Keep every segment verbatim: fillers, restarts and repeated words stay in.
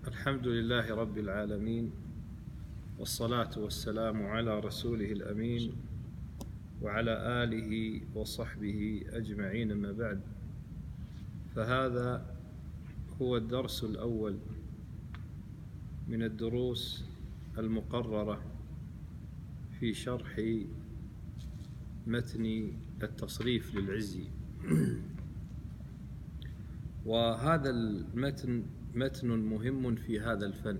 الحمد لله رب العالمين، والصلاة والسلام على رسوله الأمين وعلى آله وصحبه أجمعين، أما بعد. فهذا هو الدرس الأول من الدروس المقررة في شرح متن التصريف للعزي. وهذا المتن متن مهم في هذا الفن،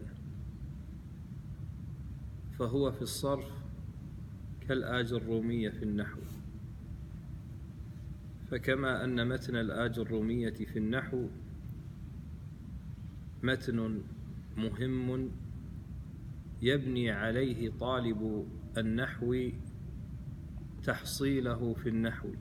فهو في الصرف كالآج الرومية في النحو. فكما أن متن الآج الرومية في النحو متن مهم يبني عليه طالب النحو تحصيله في النحو،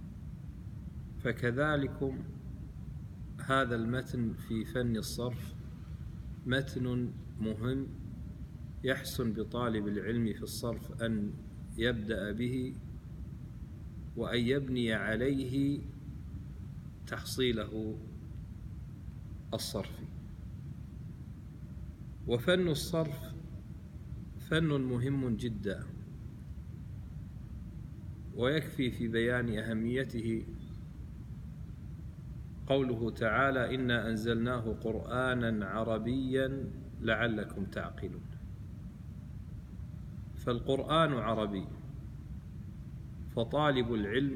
فكذلكم هذا المتن في فن الصرف متن مهم يحسن بطالب العلم في الصرف أن يبدأ به وأن يبني عليه تحصيله الصرفي. وفن الصرف فن مهم جدا، ويكفي في بيان أهميته قوله تعالى: إنا أنزلناه قرآنا عربيا لعلكم تعقلون. فالقرآن عربي، فطالب العلم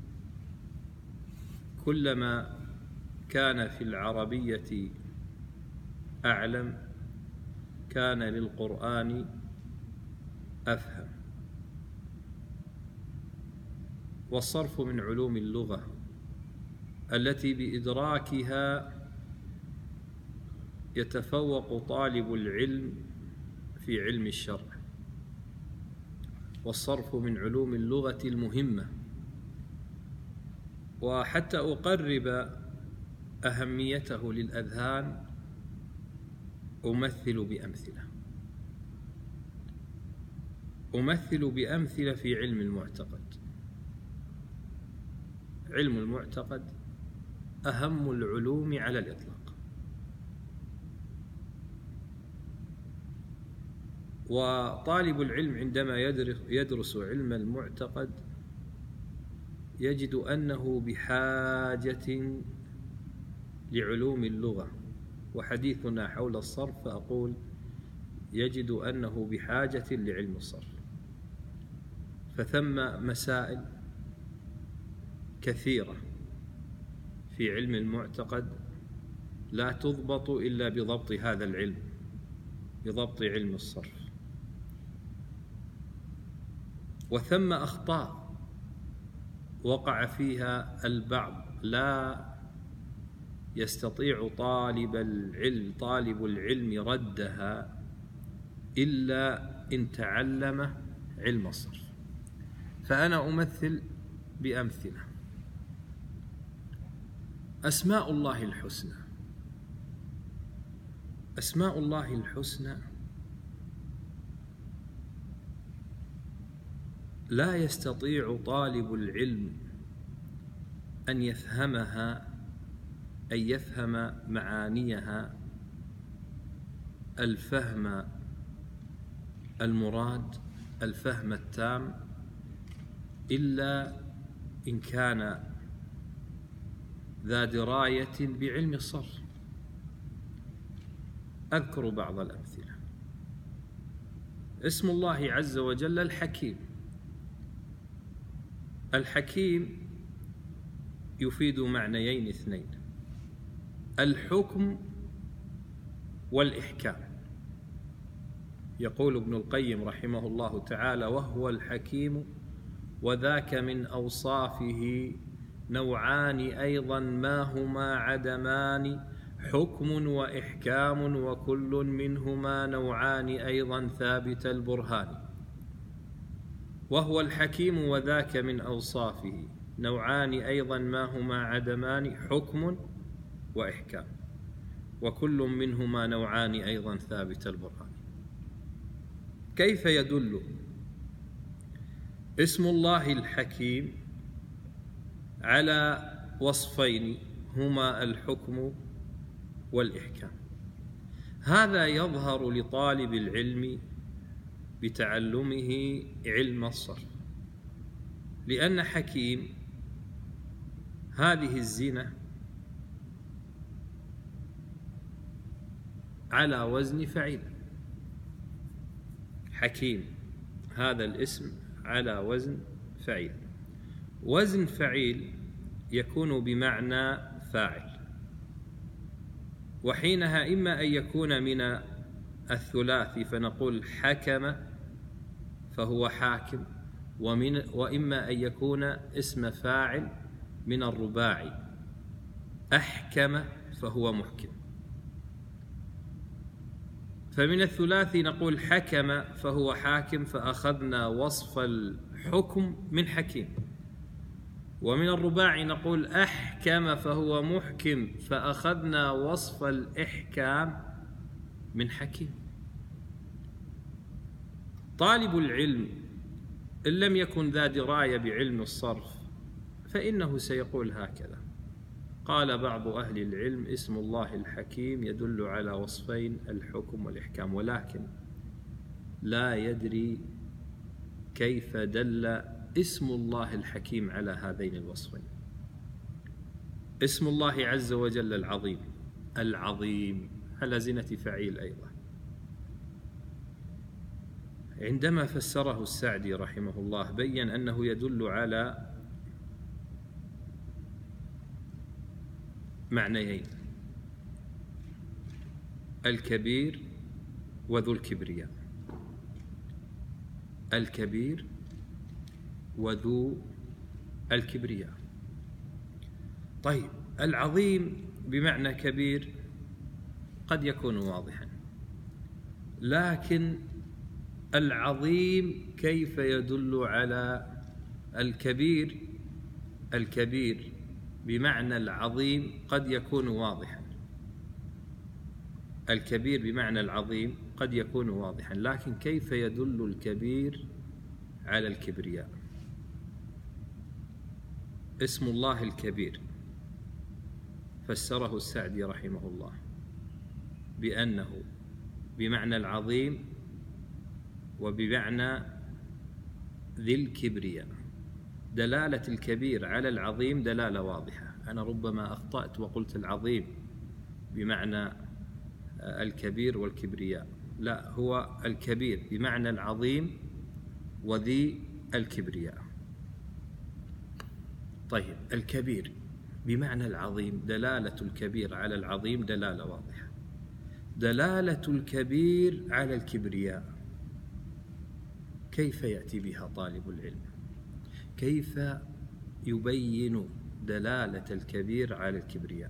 كلما كان في العربية أعلم كان للقرآن أفهم. والصرف من علوم اللغة التي بإدراكها يتفوق طالب العلم في علم الشرع. والصرف من علوم اللغة المهمة. وحتى أقرب أهميته للأذهان أمثل بأمثلة أمثل بأمثلة في علم المعتقد. علم المعتقد أهم العلوم على الإطلاق، وطالب العلم عندما يدرس علم المعتقد يجد أنه بحاجة لعلوم اللغة. وحديثنا حول الصرف فأقول يجد أنه بحاجة لعلم الصرف. فثم مسائل كثيرة في علم المعتقد لا تضبط إلا بضبط هذا العلم، بضبط علم الصرف. وثم أخطاء وقع فيها البعض لا يستطيع طالب العلم طالب العلم ردها إلا إن تعلم علم الصرف. فأنا أمثل بأمثلة. أسماء الله الحسنى أسماء الله الحسنى لا يستطيع طالب العلم أن يفهمها أن يفهم معانيها الفهم المراد، الفهم التام، إلا إن كان ذا دراية بعلم الصرف. أذكر بعض الأمثلة. اسم الله عز وجل الحكيم. الحكيم يفيد معنيين اثنين: الحكم والإحكام. يقول ابن القيم رحمه الله تعالى: وهو الحكيم وذاك من أوصافه نوعان أيضا ما هما عدمان، حكم وإحكام وكل منهما نوعان أيضا ثابت البرهان. وهو الحكيم وذاك من أوصافه نوعان أيضا ما هما عدمان، حكم وإحكام وكل منهما نوعان أيضا ثابت البرهان. كيف يدل اسم الله الحكيم على وصفين هما الحكم والإحكام؟ هذا يظهر لطالب العلم بتعلمه علم الصرف، لأن حكيم هذه الزينة على وزن فعيل. حكيم هذا الاسم على وزن فعيل. وزن فعيل يكون بمعنى فاعل، وحينها إما أن يكون من الثلاثي فنقول حكم فهو حاكم، ومن وإما أن يكون اسم فاعل من الرباعي أحكم فهو محكم. فمن الثلاثي نقول حكم فهو حاكم فأخذنا وصف الحكم من حكيم، ومن الرباعي نقول أحكم فهو محكم فأخذنا وصف الإحكام من حكيم. طالب العلم إن لم يكن ذا دراية بعلم الصرف فإنه سيقول هكذا: قال بعض أهل العلم اسم الله الحكيم يدل على وصفين الحكم والإحكام، ولكن لا يدري كيف دل اسم الله الحكيم على هذين الوصفين. اسم الله عز وجل العظيم، العظيم على زنة فعيل أيضا. عندما فسره السعدي رحمه الله بين أنه يدل على معنيين: الكبير وذو الكبرياء. الكبير وذو الكبرياء. طيب، العظيم بمعنى كبير قد يكون واضحا، لكن العظيم كيف يدل على الكبير؟ الكبير بمعنى العظيم قد يكون واضحا، الكبير بمعنى العظيم قد يكون واضحا، لكن كيف يدل الكبير على الكبرياء؟ اسم الله الكبير فسره السعدي رحمه الله بأنه بمعنى العظيم وبمعنى ذي الكبرياء. دلالة الكبير على العظيم دلالة واضحة. أنا ربما أخطأت وقلت العظيم بمعنى الكبير والكبرياء، لا، هو الكبير بمعنى العظيم وذي الكبرياء. طيب، الكبير بمعنى العظيم، دلالة الكبير على العظيم دلالة واضحة. دلالة الكبير على الكبرياء كيف يأتي بها طالب العلم؟ كيف يبين دلالة الكبير على الكبرياء؟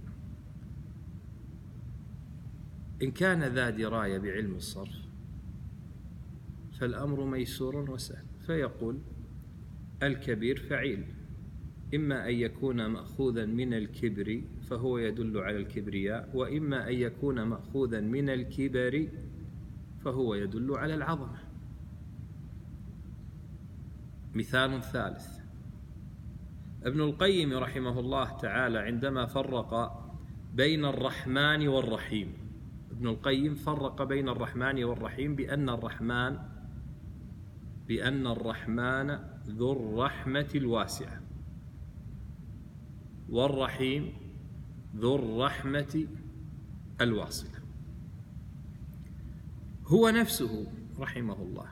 إن كان ذا دراية بعلم الصرف فالأمر ميسور وسهل، فيقول الكبير فعيل، إما أن يكون مأخوذا من الكبر فهو يدل على الكبرياء، وإما أن يكون مأخوذا من الكبر فهو يدل على العظمة. مثال ثالث: ابن القيم رحمه الله تعالى عندما فرق بين الرحمن والرحيم، ابن القيم فرق بين الرحمن والرحيم بأن الرحمن بأن الرحمن ذو الرحمة الواسعة، والرحيم ذو الرحمة الواصلة. هو نفسه رحمه الله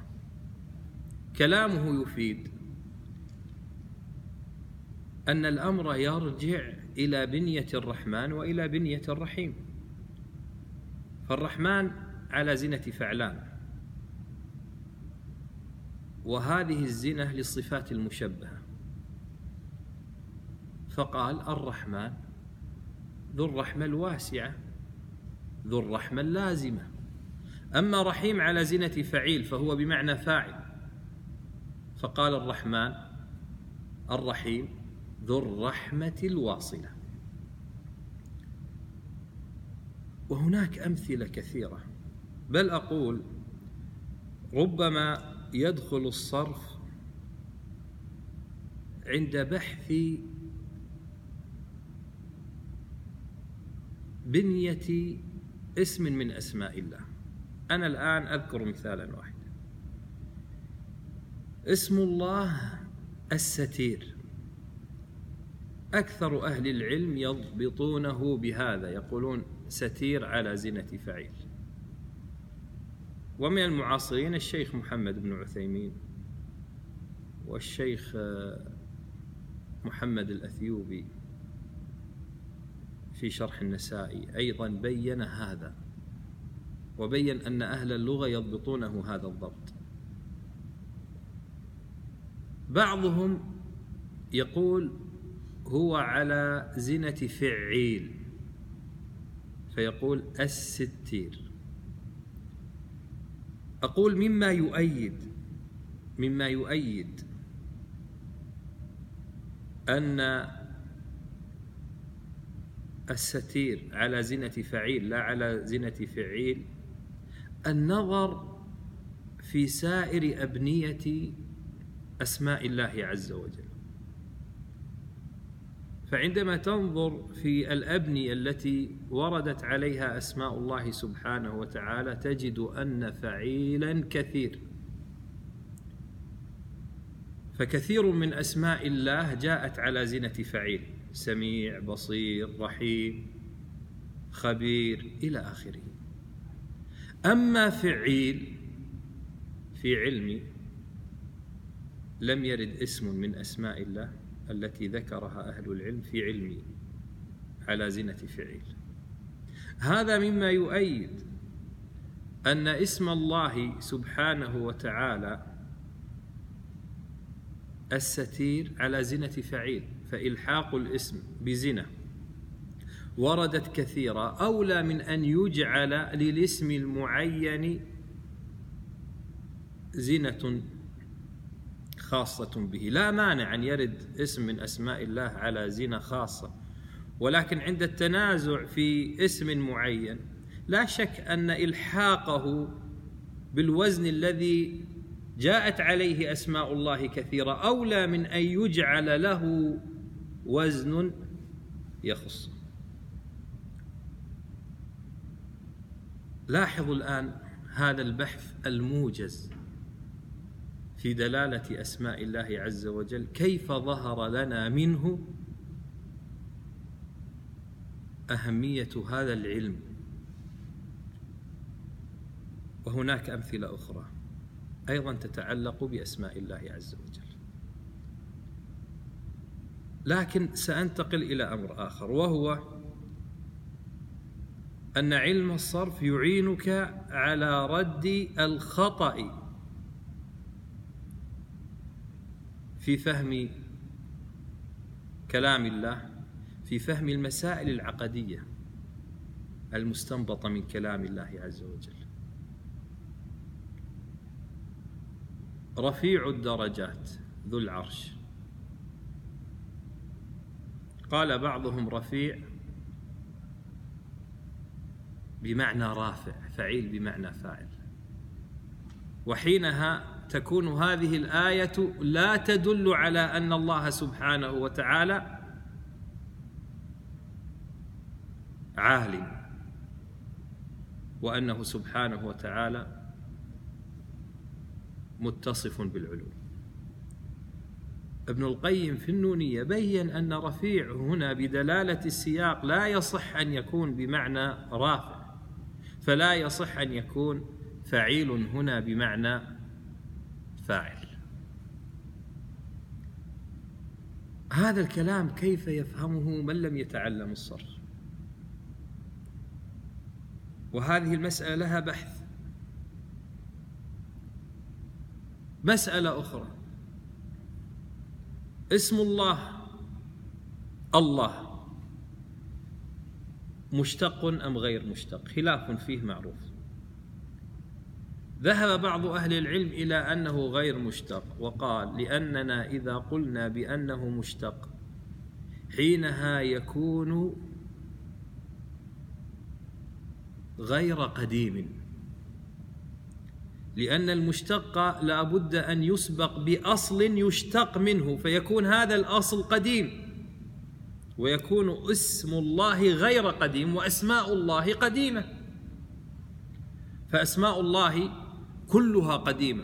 كلامه يفيد أن الأمر يرجع إلى بنية الرحمن وإلى بنية الرحيم. فالرحمن على زنة فعلان، وهذه الزنة للصفات المشبهة، فقال الرحمن ذو الرحمة الواسعة ذو الرحمة اللازمة. أما رحيم على زنة فعيل فهو بمعنى فاعل، فقال الرحمن الرحيم ذو الرحمة الواصلة. وهناك أمثلة كثيرة، بل أقول ربما يدخل الصرف عند بحث بنية اسم من أسماء الله. أنا الآن أذكر مثالا واحدا. اسم الله الستير، أكثر أهل العلم يضبطونه بهذا، يقولون ستير على زنة فعيل. ومن المعاصرين الشيخ محمد بن عثيمين والشيخ محمد الأثيوبي في شرح النسائي أيضا بين هذا، وبين أن أهل اللغة يضبطونه هذا الضبط. بعضهم يقول هو على زنة فعيل، فيقول الستير. أقول مما يؤيد مما يؤيد أن الستير على زنة فعيل لا على زنة فعيل النظر في سائر أبنية أسماء الله عز وجل. فعندما تنظر في الأبنية التي وردت عليها أسماء الله سبحانه وتعالى تجد أن فعيلا كثير، فكثير من أسماء الله جاءت على زنة فعيل: سميع، بصير، رحيم، خبير، إلى آخره. أما فعيل في علمي لم يرد اسم من أسماء الله التي ذكرها أهل العلم في علمي على زنة فعيل. هذا مما يؤيد أن اسم الله سبحانه وتعالى الستير على زنة فعيل، فإلحاق الاسم بزنة وردت كثيرة أولى من أن يجعل للاسم المعين زنة خاصة به. لا مانع أن يرد اسم من أسماء الله على زنة خاصة، ولكن عند التنازع في اسم معين لا شك أن إلحاقه بالوزن الذي جاءت عليه أسماء الله كثيرة أولى من أن يجعل له وزن يخص. لاحظوا الآن هذا البحث الموجز في دلالة أسماء الله عز وجل، كيف ظهر لنا منه أهمية هذا العلم. وهناك أمثلة أخرى أيضا تتعلق بأسماء الله عز وجل، لكن سأنتقل إلى أمر آخر، وهو أن علم الصرف يعينك على رد الخطأ في فهم كلام الله، في فهم المسائل العقدية المستنبطة من كلام الله عز وجل. رفيع الدرجات ذو العرش، قال بعضهم رفيع بمعنى رافع، فعيل بمعنى فاعل، وحينها تكون هذه الآية لا تدل على أن الله سبحانه وتعالى عالٍ، وأنه سبحانه وتعالى متصف بالعلو. ابن القيم في النونية بين أن رفيع هنا بدلالة السياق لا يصح أن يكون بمعنى رافع، فلا يصح أن يكون فعيل هنا بمعنى فاعل. هذا الكلام كيف يفهمه من لم يتعلم الصرف؟ وهذه المسألة لها بحث. مسألة أخرى، اسم الله الله مشتق أم غير مشتق؟ خلاف فيه معروف. ذهب بعض أهل العلم إلى أنه غير مشتق، وقال لأننا إذا قلنا بأنه مشتق حينها يكون غير قديم، لأن المشتق لا بد أن يسبق بأصل يشتق منه، فيكون هذا الأصل قديم، ويكون اسم الله غير قديم وأسماء الله قديمة. فأسماء الله كلها قديمة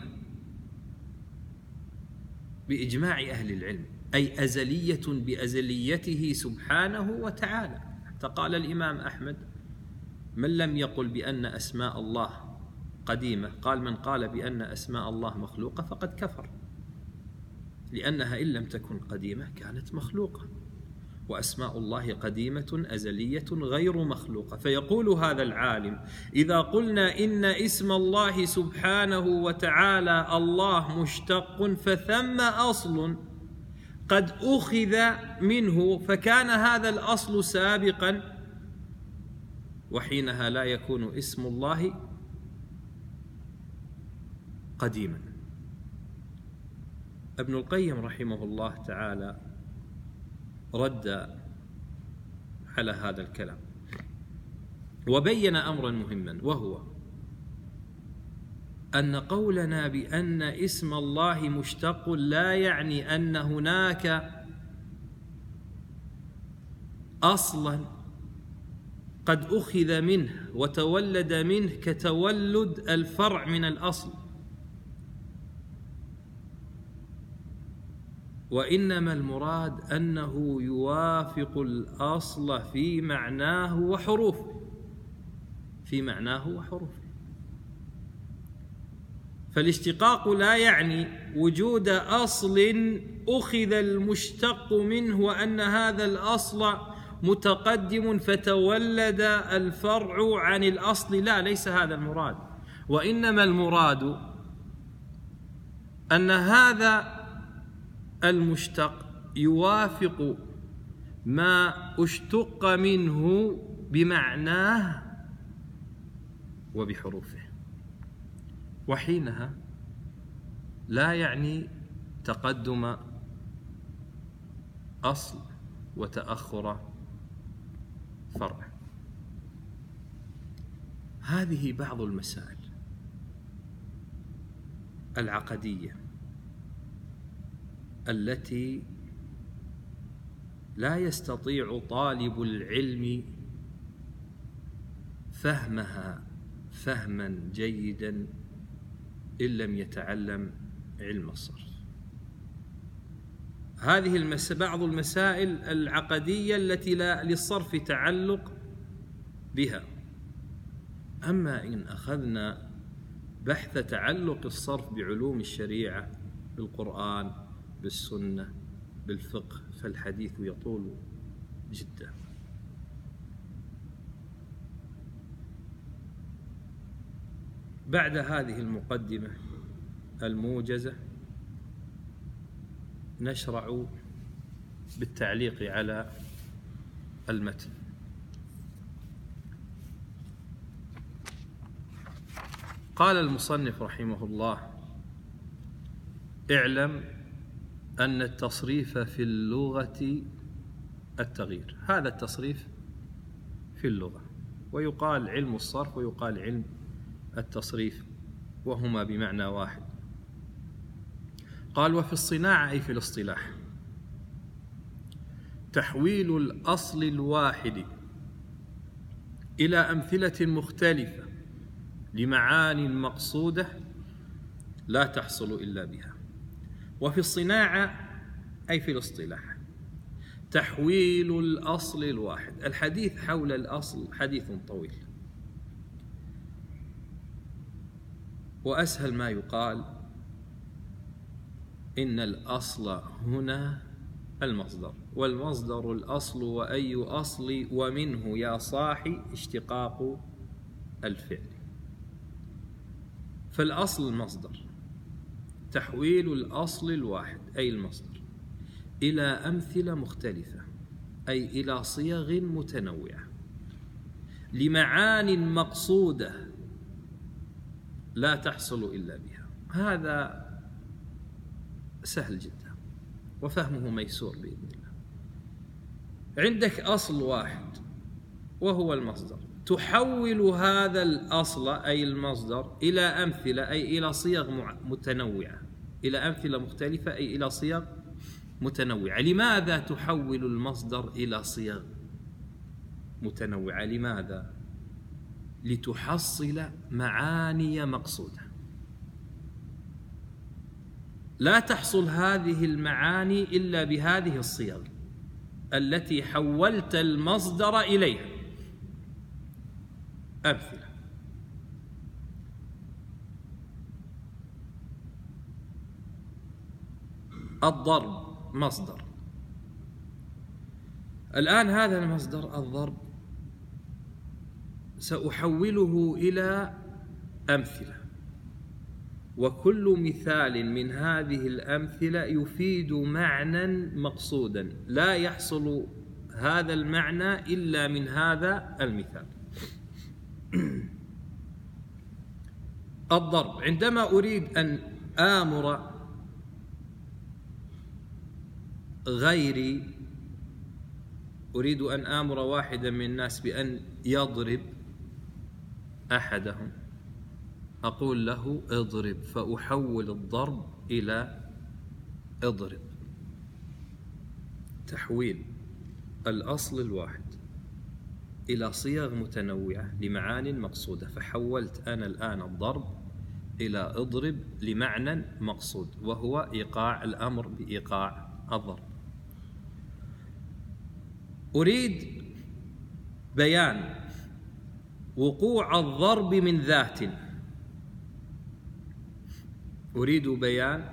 بإجماع أهل العلم، أي أزلية بأزليته سبحانه وتعالى. قال الإمام أحمد: من لم يقل بأن أسماء الله قديمة، قال: من قال بأن أسماء الله مخلوقة فقد كفر، لأنها إن لم تكن قديمة كانت مخلوقة، وأسماء الله قديمة أزلية غير مخلوقة. فيقول هذا العالم: إذا قلنا إن اسم الله سبحانه وتعالى الله مشتق، فثم أصل قد أخذ منه، فكان هذا الأصل سابقا، وحينها لا يكون اسم الله قديما. ابن القيم رحمه الله تعالى رد على هذا الكلام وبين أمرا مهما، وهو أن قولنا بأن اسم الله مشتق لا يعني أن هناك أصلا قد أخذ منه وتولد منه كتولد الفرع من الأصل، وإنما المراد أنه يوافق الأصل في معناه وحروفه، في معناه وحروفه. فالاشتقاق لا يعني وجود أصل أخذ المشتق منه وأن هذا الأصل متقدم فتولد الفرع عن الأصل، لا، ليس هذا المراد. وإنما المراد أن هذا المشتق يوافق ما اشتق منه بمعناه وبحروفه، وحينها لا يعني تقدم أصل وتأخر فرع. هذه بعض المسائل العقدية التي لا يستطيع طالب العلم فهمها فهما جيدا إن لم يتعلم علم الصرف. هذه المس... بعض المسائل العقدية التي لا للصرف تعلق بها. أما إن أخذنا بحث تعلق الصرف بعلوم الشريعة، بالقرآن، بالسنة، بالفقه، فالحديث يطول جدا. بعد هذه المقدمة الموجزة نشرع بالتعليق على المتن. قال المصنف رحمه الله: اعلم أن التصريف في اللغة التغيير. هذا التصريف في اللغة، ويقال علم الصرف ويقال علم التصريف، وهما بمعنى واحد. قال: وفي الصناعة أي في الاصطلاح تحويل الأصل الواحد إلى أمثلة مختلفة لمعاني مقصودة لا تحصل إلا بها. وفي الصناعة أي في الاصطلاح تحويل الأصل الواحد. الحديث حول الأصل حديث طويل، وأسهل ما يقال إن الأصل هنا المصدر، والمصدر الأصل، وأي أصل ومنه يا صاحي اشتقاق الفعل. فالأصل المصدر، تحويل الأصل الواحد أي المصدر إلى أمثلة مختلفة أي إلى صيغ متنوعة لمعان مقصودة لا تحصل إلا بها. هذا سهل جدا وفهمه ميسور بإذن الله. عندك أصل واحد وهو المصدر، تحول هذا الأصل أي المصدر إلى أمثلة أي إلى صيغ متنوعة، إلى أمثلة مختلفة أي إلى صيغ متنوعة. لماذا تحول المصدر إلى صيغ متنوعة؟ لماذا؟ لتحصل معاني مقصودة. لا تحصل هذه المعاني إلا بهذه الصيغ التي حولت المصدر إليها. أمثلة: الضرب مصدر. الآن هذا المصدر الضرب سأحوله إلى أمثلة، وكل مثال من هذه الأمثلة يفيد معنى مقصودا لا يحصل هذا المعنى إلا من هذا المثال. الضرب: عندما أريد أن آمر غيري، أريد أن آمر واحدا من الناس بأن يضرب أحدهم، أقول له اضرب، فأحول الضرب إلى اضرب. تحويل الأصل الواحد إلى صيغ متنوعة لمعان مقصودة، فحولت أنا الآن الضرب إلى اضرب لمعنى مقصود، وهو إيقاع الأمر بإيقاع الضرب. أريد بيان وقوع الضرب من ذات، أريد بيان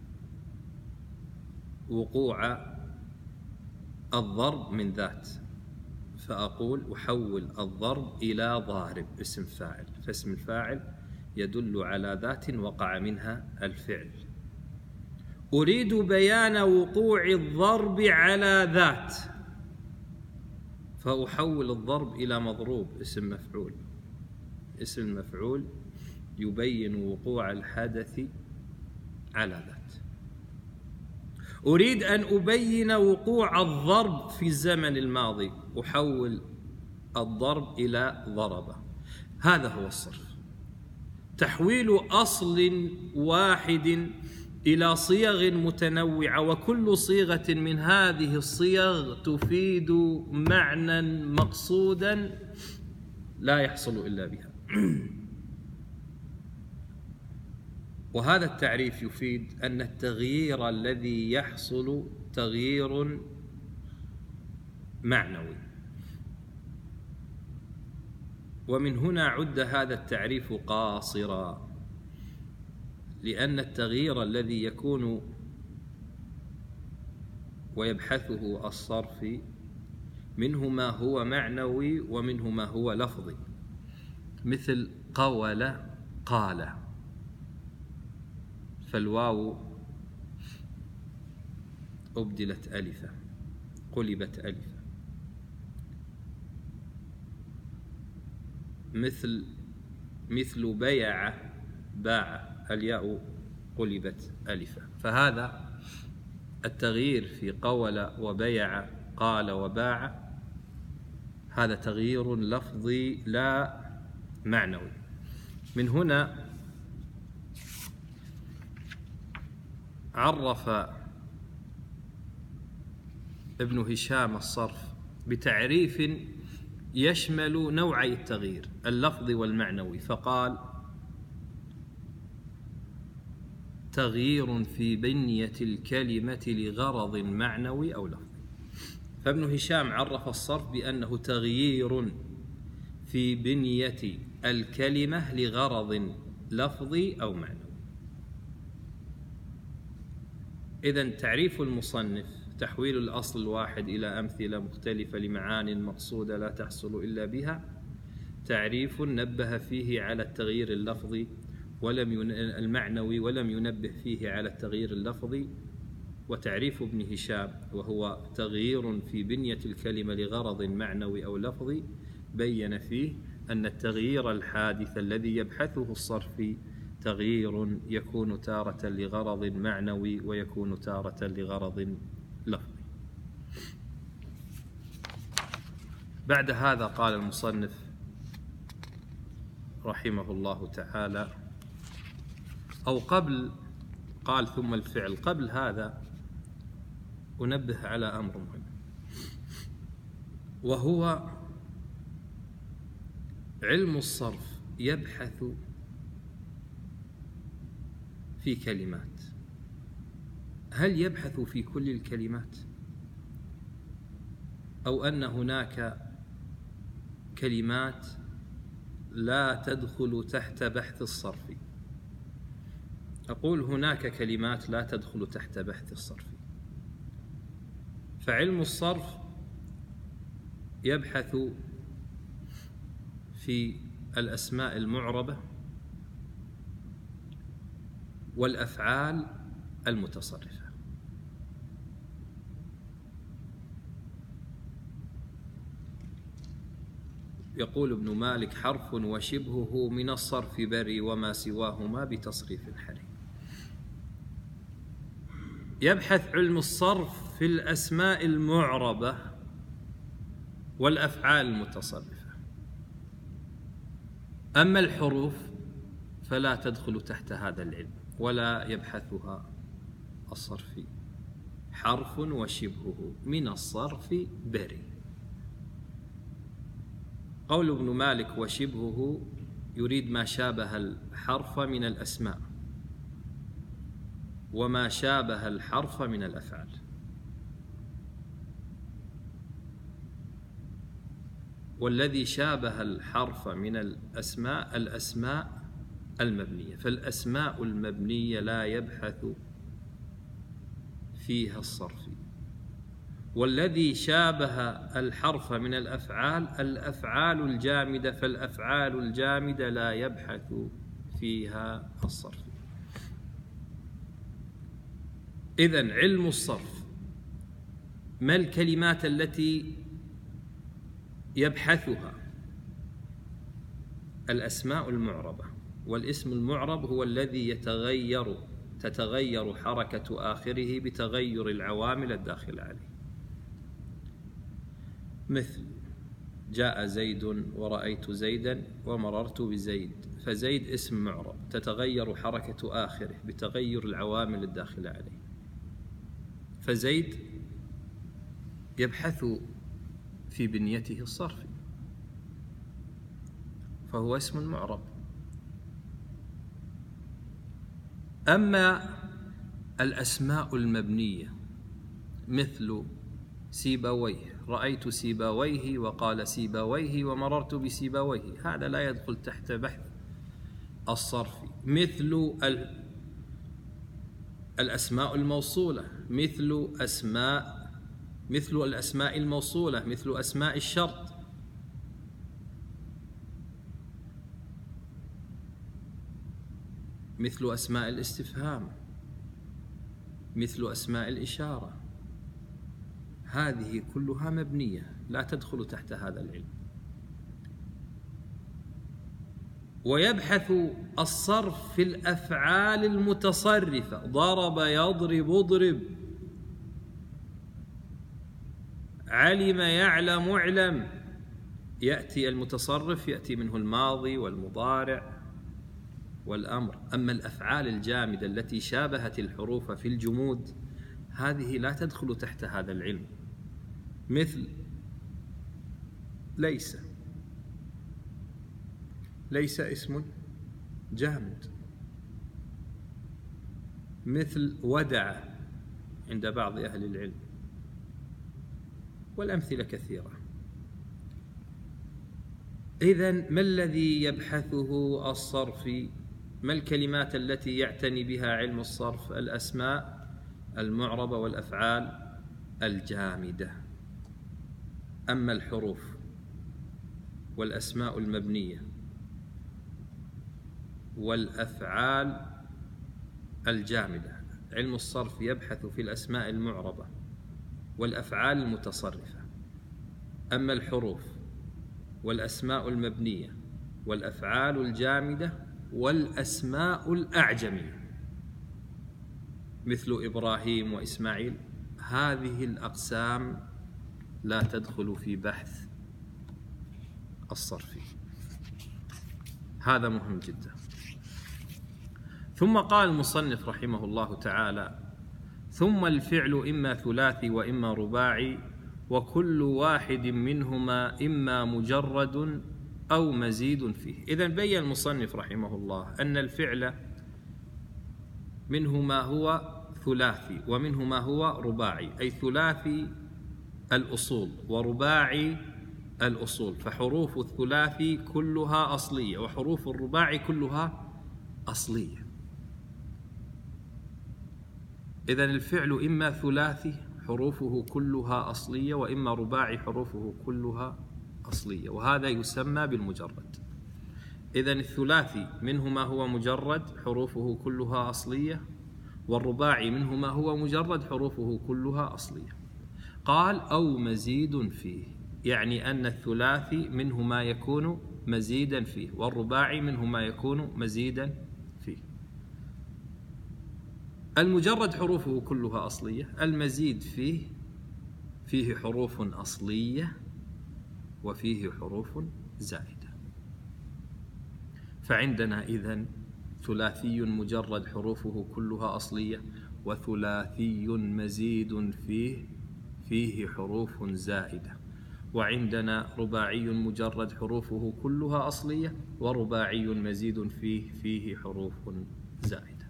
وقوع الضرب من ذات، فأقول أحول الضرب إلى ضارب اسم فاعل، فاسم الفاعل يدل على ذات وقع منها الفعل. أريد بيان وقوع الضرب على ذات، فأحول الضرب إلى مضروب اسم مفعول، اسم المفعول يبين وقوع الحدث على ذات. أريد أن أبين وقوع الضرب في الزمن الماضي، أحول الضرب إلى ضرب. هذا هو الصرف، تحويل أصل واحد إلى صيغ متنوعة، وكل صيغة من هذه الصيغ تفيد معنى مقصودا لا يحصل إلا بها. وهذا التعريف يفيد أن التغيير الذي يحصل تغيير معنوي، ومن هنا عد هذا التعريف قاصرا، لأن التغيير الذي يكون ويبحثه الصرف منه ما هو معنوي ومنه ما هو لفظي، مثل قول قال، فالواو أبدلت ألفا، قلبت ألفا. مثل مثل بيع باع، الياء قلبت ألفا. فهذا التغيير في قول وبيع قال وباع هذا تغيير لفظي لا معنوي. من هنا عرف ابن هشام الصرف بتعريف يشمل نوعي التغيير اللفظي والمعنوي، فقال: تغيير في بنية الكلمة لغرض معنوي أو لفظي. فابن هشام عرف الصرف بأنه تغيير في بنية الكلمة لغرض لفظي أو معنوي. إذن تعريف المصنف تحويل الأصل الواحد إلى أمثلة مختلفة لمعان مقصودة لا تحصل إلا بها، تعريف نبه فيه على التغيير اللفظي ولم ين... المعنوي ولم ينبه فيه على التغيير اللفظي. وتعريف ابن هشام وهو تغيير في بنية الكلمة لغرض معنوي أو لفظي بين فيه أن التغيير الحادث الذي يبحثه الصرفي تغيير يكون تارة لغرض معنوي ويكون تارة لغرض لفظي. بعد هذا قال المصنف رحمه الله تعالى، أو قبل قال ثم الفعل، قبل هذا أنبه على أمر مهم، وهو علم الصرف يبحث في كلمات، هل يبحث في كل الكلمات؟ أو أن هناك كلمات لا تدخل تحت بحث الصرف؟ أقول هناك كلمات لا تدخل تحت بحث الصرف. فعلم الصرف يبحث في الأسماء المعربة والأفعال المتصرفة. يقول ابن مالك: حرف وشبهه من الصرف بري، وما سواهما بتصريف حري. يبحث علم الصرف في الأسماء المعربة والأفعال المتصرفة. أما الحروف فلا تدخل تحت هذا العلم ولا يبحثها الصرفي. حرف وشبهه من الصرف بري. قول ابن مالك وشبهه يريد ما شابه الحرف من الأسماء وما شابه الحرف من الأفعال. والذي شابه الحرف من الأسماء الأسماء المبنية، فالأسماء المبنية لا يبحث فيها الصرفي. والذي شابه الحرف من الأفعال الأفعال الجامدة، فالأفعال الجامدة لا يبحث فيها الصرف. إذن علم الصرف ما الكلمات التي يبحثها؟ الأسماء المعربة، والاسم المعرب هو الذي يتغير تتغير حركة آخره بتغير العوامل الداخلة عليه. مثل جاء زيد ورأيت زيدا ومررت بزيد، فزيد اسم معرب تتغير حركة آخره بتغير العوامل الداخلة عليه، فزيد يبحث في بنيته الصرفي فهو اسم معرب. أما الأسماء المبنية مثل سيبويه، رأيت سيبويه وقال سيبويه ومررت بسيبويه، هذا لا يدخل تحت بحث الصرف. مثل الأسماء الموصولة، مثل أسماء مثل الأسماء الموصولة مثل أسماء الشرط، مثل أسماء الاستفهام، مثل أسماء الإشارة، هذه كلها مبنية لا تدخل تحت هذا العلم. ويبحث الصرف في الأفعال المتصرفة، ضرب يضرب اضرب، علم يعلم اعلم، يأتي المتصرف يأتي منه الماضي والمضارع والأمر. أما الأفعال الجامدة التي شابهت الحروف في الجمود هذه لا تدخل تحت هذا العلم، مثل ليس، ليس اسم جامد. مثل ودع عند بعض أهل العلم، والأمثلة كثيرة. إذن ما الذي يبحثه الصرفي؟ ما الكلمات التي يعتني بها علم الصرف؟ الأسماء المعربة والأفعال الجامدة. أما الحروف والأسماء المبنية والأفعال الجامدة، علم الصرف يبحث في الأسماء المعربة والأفعال المتصرفة. أما الحروف والأسماء المبنية والأفعال الجامدة والأسماء الأعجمية مثل إبراهيم وإسماعيل، هذه الأقسام لا تدخل في بحث الصرف. هذا مهم جدا. ثم قال المصنف رحمه الله تعالى: ثم الفعل إما ثلاثي وإما رباعي، وكل واحد منهما إما مجرد أو مزيد فيه. إذن بين المصنف رحمه الله أن الفعل منه ما هو ثلاثي ومنه ما هو رباعي، أي ثلاثي الأصول ورباعي الأصول، فحروف الثلاثي كلها أصلية وحروف الرباعي كلها أصلية. إذن الفعل إما ثلاثي حروفه كلها أصلية، وإما رباعي حروفه كلها أصلية، وهذا يسمى بالمجرد. إذن الثلاثي منه ما هو مجرد حروفه كلها أصلية، والرباعي منه ما هو مجرد حروفه كلها أصلية. قال أو مزيد فيه، يعني أن الثلاثي منه ما يكون مزيدا فيه، والرباعي منه ما يكون مزيدا فيه. المجرد حروفه كلها أصلية، المزيد فيه فيه حروف أصلية وفيه حروف زائدة. فعندنا إذن ثلاثي مجرد حروفه كلها أصلية، وثلاثي مزيد فيه فيه حروف زائدة، وعندنا رباعي مجرد حروفه كلها أصلية، ورباعي مزيد فيه فيه حروف زائدة.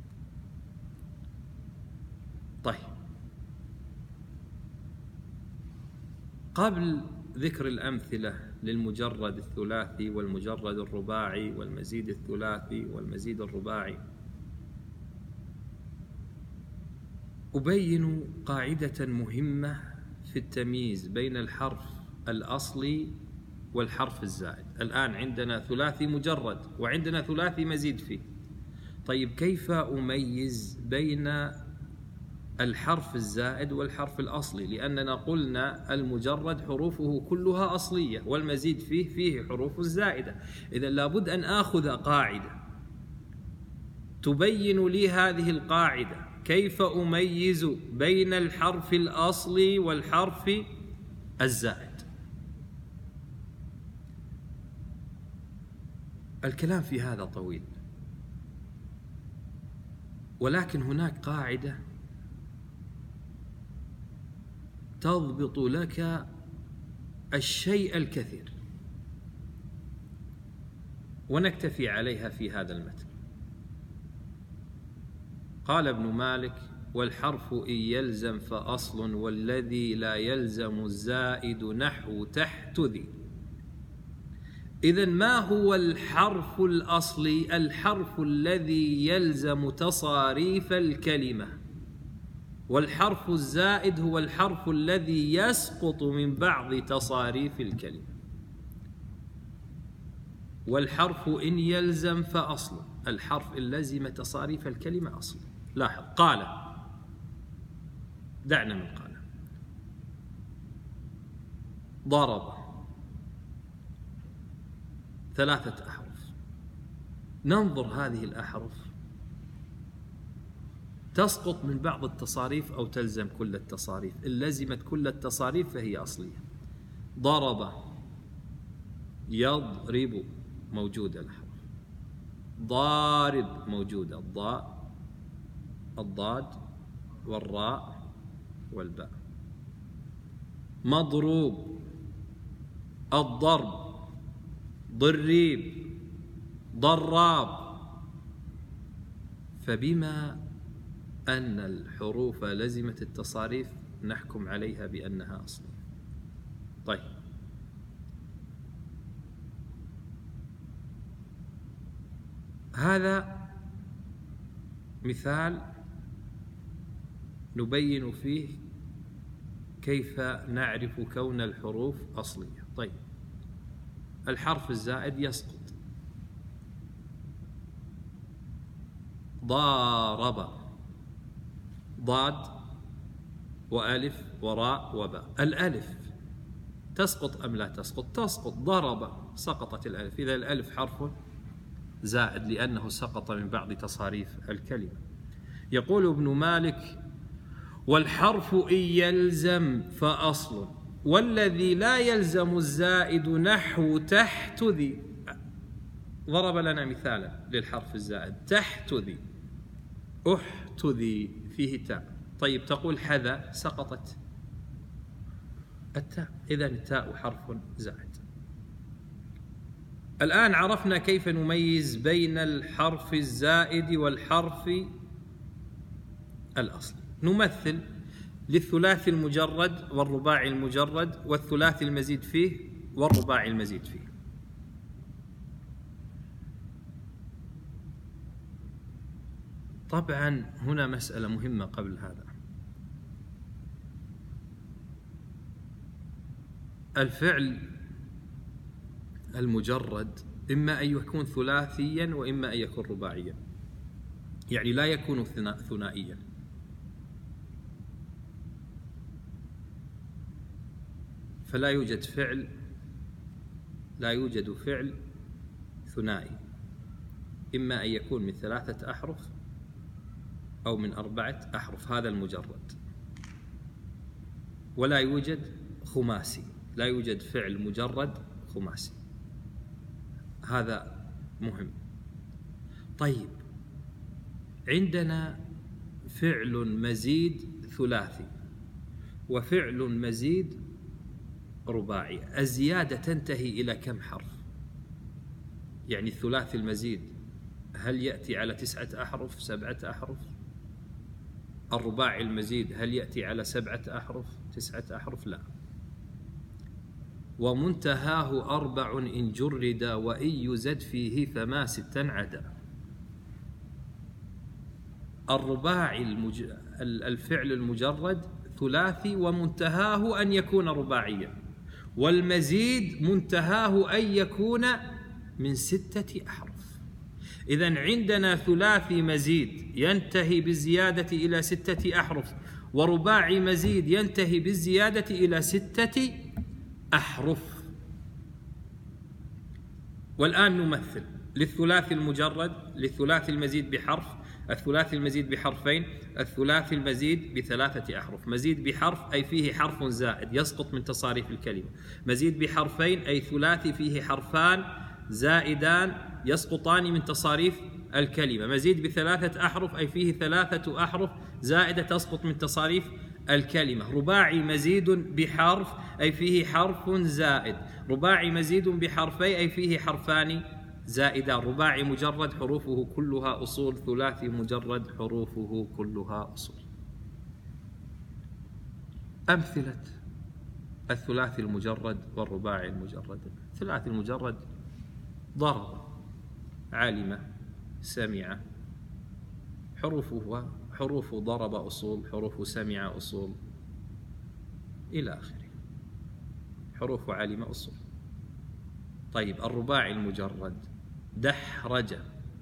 طيب، قبل ذكر الأمثلة للمجرد الثلاثي والمجرد الرباعي والمزيد الثلاثي والمزيد الرباعي، أبين قاعدة مهمة في التمييز بين الحرف الأصلي والحرف الزائد. الآن عندنا ثلاثي مجرد وعندنا ثلاثي مزيد فيه. طيب، كيف أميز بين الحرف الزائد والحرف الأصلي؟ لأننا قلنا المجرد حروفه كلها أصلية، والمزيد فيه فيه حروف زائدة. إذن لابد أن آخذ قاعدة تبين لي هذه القاعدة، كيف أميز بين الحرف الأصلي والحرف الزائد. الكلام في هذا طويل، ولكن هناك قاعدة تضبط لك الشيء الكثير، ونكتفي عليها في هذا المتن. قال ابن مالك: والحرف إن يلزم فأصل، والذي لا يلزم الزائد نحو تحت ذي. إذن ما هو الحرف الأصلي؟ الحرف الذي يلزم تصاريف الكلمة، والحرف الزائد هو الحرف الذي يسقط من بعض تصاريف الكلمة. والحرف إن يلزم فأصل، الحرف إن لزم تصاريف الكلمة أصل. لاحظ، قال، دعنا من قال. ضرب، ثلاثة أحرف. ننظر هذه الأحرف تسقط من بعض التصاريف أو تلزم كل التصاريف. إن لزمت كل التصاريف فهي أصلية. ضرب، يضرب، موجودة الحرف. ضارب، موجودة الضاء، الضاد والراء والباء. مضروب، الضرب، ضريب، ضراب. فبما أن الحروف لزمت التصاريف نحكم عليها بأنها أصلية. طيب، هذا مثال نبين فيه كيف نعرف كون الحروف أصلية. طيب، الحرف الزائد يسقط. ضارب، ضاد وألف وراء وباء. الألف تسقط أم لا تسقط؟ تسقط. ضرب، سقطت الألف. إذا الألف حرف زائد لأنه سقط من بعض تصاريف الكلمة. يقول ابن مالك: والحرف إن يلزم فأصل، والذي لا يلزم الزائد نحو تحت ذي. ضرب لنا مثالا للحرف الزائد: تحت ذي، أحت ذي، فيه تاء. طيب، تقول حذا، سقطت التاء. إذن التاء حرف زائد. الآن عرفنا كيف نميز بين الحرف الزائد والحرف الأصلي. نمثل للثلاثي المجرد والرباعي المجرد والثلاثي المزيد فيه والرباعي المزيد فيه. طبعا هنا مسألة مهمة قبل هذا. الفعل المجرد إما أن يكون ثلاثيا وإما أن يكون رباعيا، يعني لا يكون ثنائيا. فلا يوجد فعل لا يوجد فعل ثنائي، إما أن يكون من ثلاثة أحرف أو من أربعة أحرف، هذا المجرد. ولا يوجد خماسي، لا يوجد فعل مجرد خماسي، هذا مهم. طيب، عندنا فعل مزيد ثلاثي وفعل مزيد رباعي. الزيادة تنتهي إلى كم حرف؟ يعني الثلاثي المزيد هل يأتي على تسعة أحرف سبعة أحرف؟ الرباعي المزيد هل يأتي على سبعة أحرف تسعة أحرف؟ لا. ومنتهاه أربع إن جرد وإن يزد فيه فما ستا عدا. الرباعي المج... الفعل المجرد ثلاثي ومنتهاه أن يكون رباعيا، والمزيد منتهاه أن يكون من ستة أحرف. إذن عندنا ثلاثي مزيد ينتهي بالزيادة إلى ستة أحرف، ورباعي مزيد ينتهي بالزيادة إلى ستة أحرف. والآن نمثل للثلاثي المجرد، للثلاثي المزيد بحرف، الثلاثي المزيد بحرفين، الثلاثي المزيد بثلاثة أحرف. مزيد بحرف أي فيه حرف زائد يسقط من تصاريف الكلمة. مزيد بحرفين أي ثلاثي فيه حرفان زائدان يسقطان من تصاريف الكلمة. مزيد بثلاثة أحرف أي فيه ثلاثة أحرف زائدة تسقط من تصاريف الكلمة. رباعي مزيد بحرف أي فيه حرف زائد. رباعي مزيد بحرفين أي فيه حرفان زائدان. رباعي مجرد حروفه كلها أصول، ثلاثي مجرد حروفه كلها أصول. أمثلة الثلاثي المجرد والرباعي المجرد. الثلاثي المجرد ضرب، علم، سمع، حروفه حروف ضرب أصول، حروف سمع أصول، إلى آخره. حروف علم أصول. طيب، الرباعي المجرد دحرج،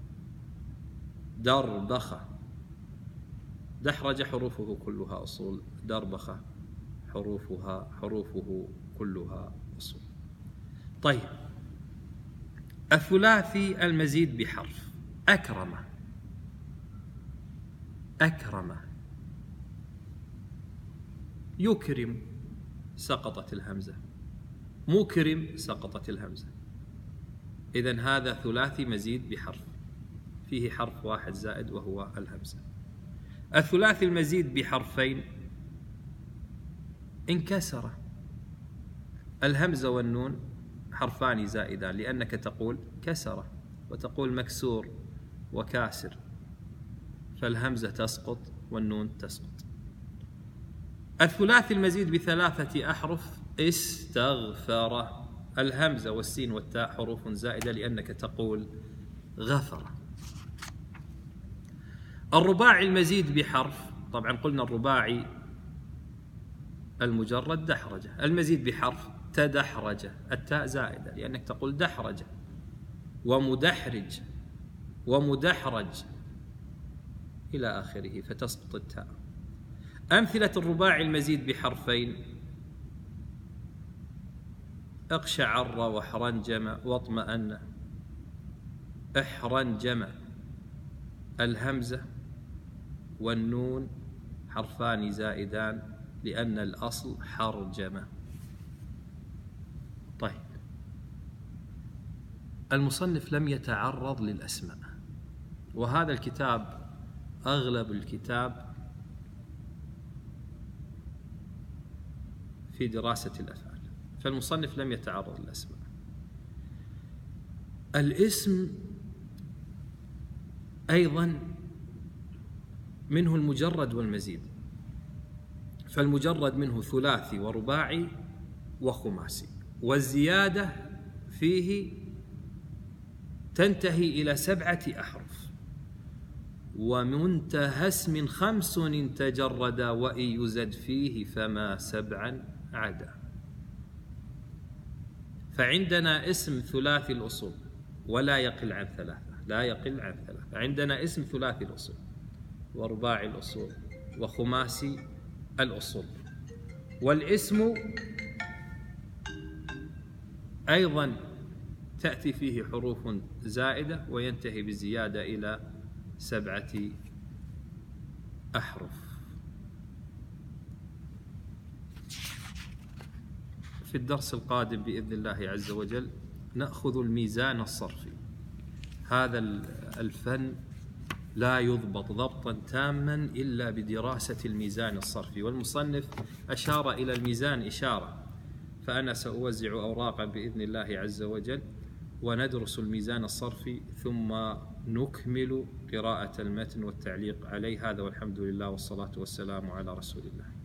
دربخ. دحرج حروفه كلها أصول، دربخ حروفها حروفه كلها أصول. طيب، الثلاثي المزيد بحرف. أكرم، أكرم، يكرم سقطت الهمزة، مكرم سقطت الهمزة. إذن هذا ثلاثي مزيد بحرف فيه حرف واحد زائد وهو الهمزة. الثلاثي المزيد بحرفين انكسر، الهمزة والنون حرفان زائدان، لأنك تقول كسر وتقول مكسور وكاسر، فالهمزة تسقط والنون تسقط. الثلاثي المزيد بثلاثة أحرف استغفر، الهمزة والسين والتاء حروف زائدة لأنك تقول غفر. الرباعي المزيد بحرف، طبعا قلنا الرباعي المجرد دحرجة، المزيد بحرف تدحرج، التاء زائدة لأنك تقول دحرج ومدحرج ومدحرج إلى آخره، فتسقط التاء. أمثلة الرباعي المزيد بحرفين اقشعر واحرنجم واطمأن. احرنجم، الهمزة والنون حرفان زائدان لأن الأصل حرجم. طيب، المصنف لم يتعرض للأسماء، وهذا الكتاب أغلب الكتاب في دراسة الأفعال، فالمصنف لم يتعرض للأسماء. الاسم أيضا منه المجرد والمزيد، فالمجرد منه ثلاثي ورباعي وخماسي، والزيادة فيه تنتهي إلى سبعة أحرف، ومنتهى اسم خمس إن تجرد وإن يزد فيه فما سبعا عدا. فعندنا اسم ثلاثي الأصول ولا يقل عن ثلاثة، لا يقل عن ثلاثة. عندنا اسم ثلاثي الأصول ورباعي الأصول وخماسي الأصول. والاسم أيضا تأتي فيه حروف زائدة وينتهي بزيادة إلى سبعة أحرف. في الدرس القادم بإذن الله عز وجل نأخذ الميزان الصرفي. هذا الفن لا يضبط ضبطا تاما إلا بدراسة الميزان الصرفي، والمصنف أشار إلى الميزان إشارة، فأنا سأوزع أوراقا بإذن الله عز وجل وندرس الميزان الصرفي ثم نكمل قراءة المتن والتعليق عليه. هذا والحمد لله والصلاة والسلام على رسول الله.